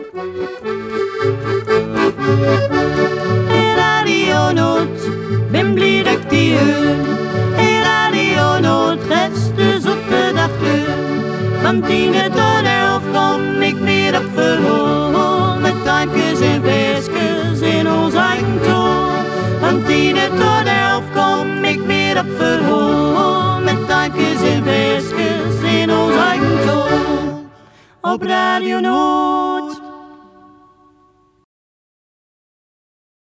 Hey Radio Noord, ben blij dat ik die hoor. Hey Radio Noord, rest dus op de dagkleur. Van 10 tot 11 kom ik weer op verhoor. Met tankjes en versjes in ons eigen toon. Van 10 tot 11 kom ik weer op verhoor. Met tankjes en versjes in ons eigen toon. Op Radio Noord.